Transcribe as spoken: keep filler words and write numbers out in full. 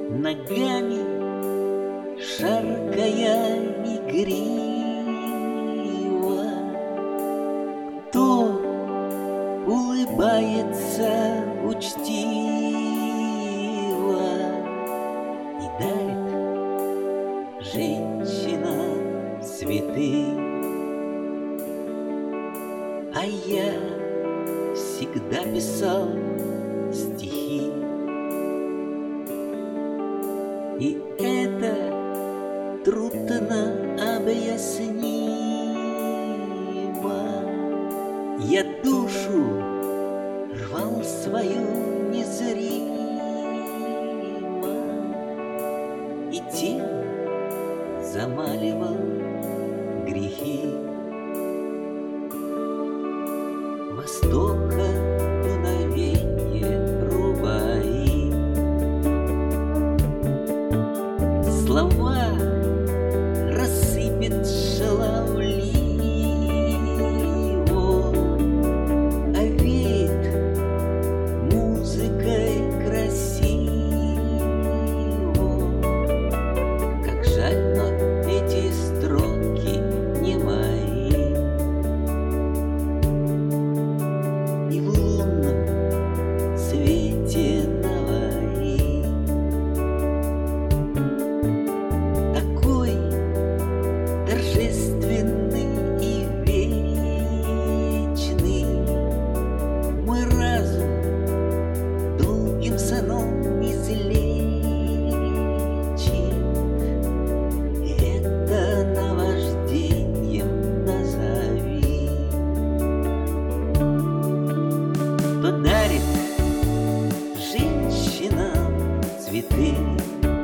ногами, шаркая игриво. Кто улыбается учтиво и дарит женщина цветы. А я всегда писал стихи, и это трудно объяснимо. Я душу рвал свою незримо и тем замаливал грехи. Востока дуновенье рубаи, слова рассыпет шаловливо, а веет музыкой красиво. Как жаль, но эти строки не мои. И в лунном свете наваи такой торжественный и вечный мой разум долгим сном излечит. Это наваждением назови. Кто дарит женщинам цветы,